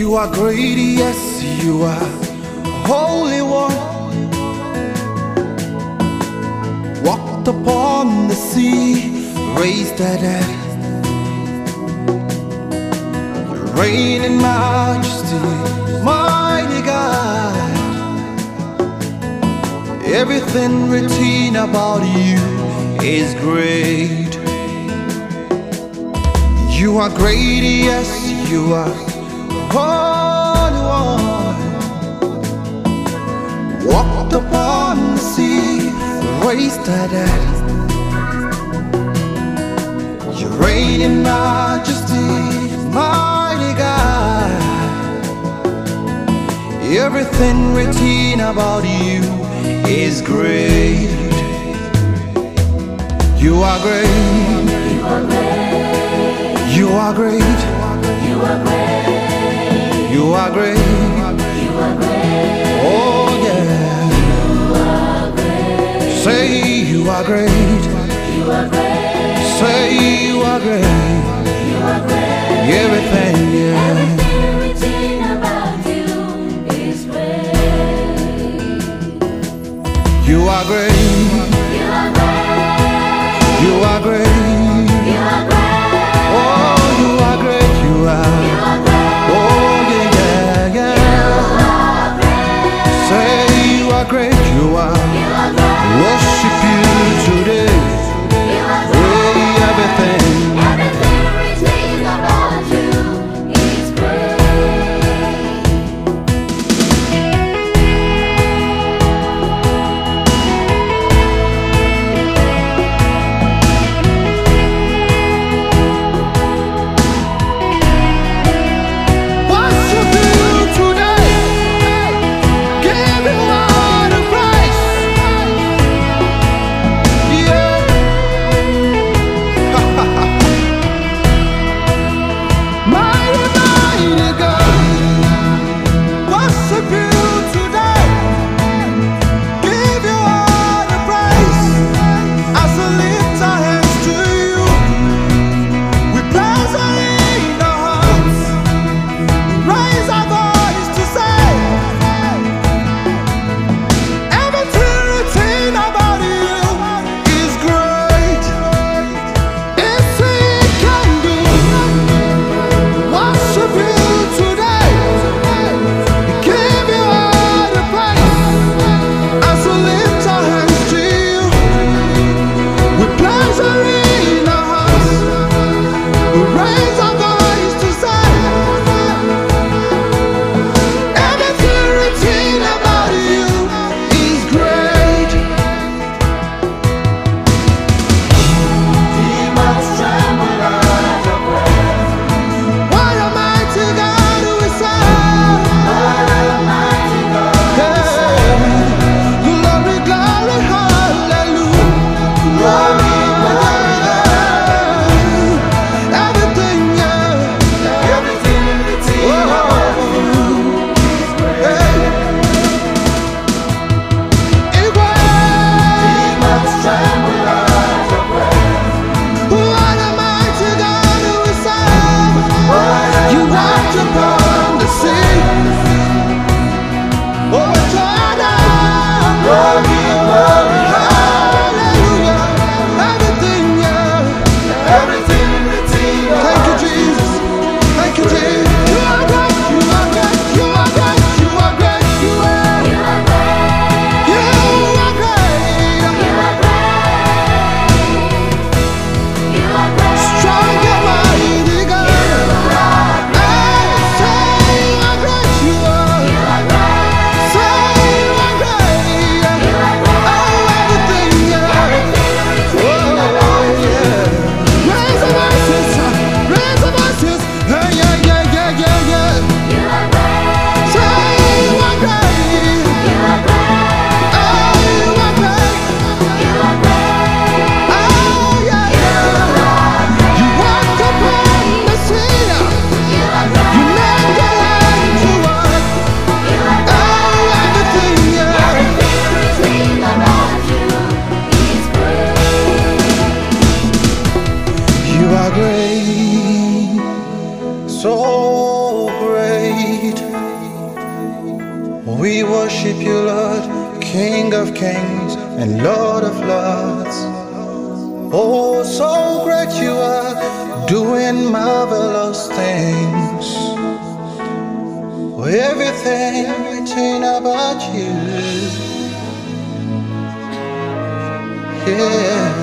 You are great, yes, you are Holy One. Walked upon the sea, raised the dead. You reign in majesty, mighty God. Everything written about you is great. You are great, yes, you are Holy One. Walked upon the sea, raised the dead. You reign in majesty, mighty God. Everything written about you is great. You are great. You are great. You are great. You are great. You are great. You are great. Oh yeah. You are great. Say you are great. You are great. Say you are great. You are great. Everything, yeah. Everything written about you is great. You are great. You are great. You are great. You are great. Oh, you are great. You are. You are great. Oh yeah, yeah, yeah. Say you are great. You are. You are great. Worship you today. You are great. Hey, everything. Everything written about you is great. Worship you today. Give you all the praise. Yeah. Mighty, mighty God. Worship you today. Give you all the praise. As we lift our hands to you, we place our in our hearts. Raise our voice to say, everything written about you is great. It's He can do. Worship you today. Give you all the praise. As we lift our hands to you, we place our in our hearts. We raise our voice to say, everything written about you is great. Demons tremble at your praise. What a mighty God we serve. What a mighty God. Hey, glory, glory, hallelujah. Glory, glory, Everything, yeah. everything written about you is great. Hey. Demons tremble at your praise. What a mighty God we serve. What a You walked upon the sea. Oh, Jordan. glory, glory, Hallelujah. Everything, yeah. everything written Thank you, Jesus. Thank you, Jesus. You are great. You are great. You are great. You are great. You are. You are great. You are great. You are great. You are great. Strong and mighty God. Hey, say you are great. You are. You are great. Say you are great. You are worship you, Lord, King of kings and Lord of lords. Oh, so great you are, doing marvelous things. Oh, everything written about you, yeah.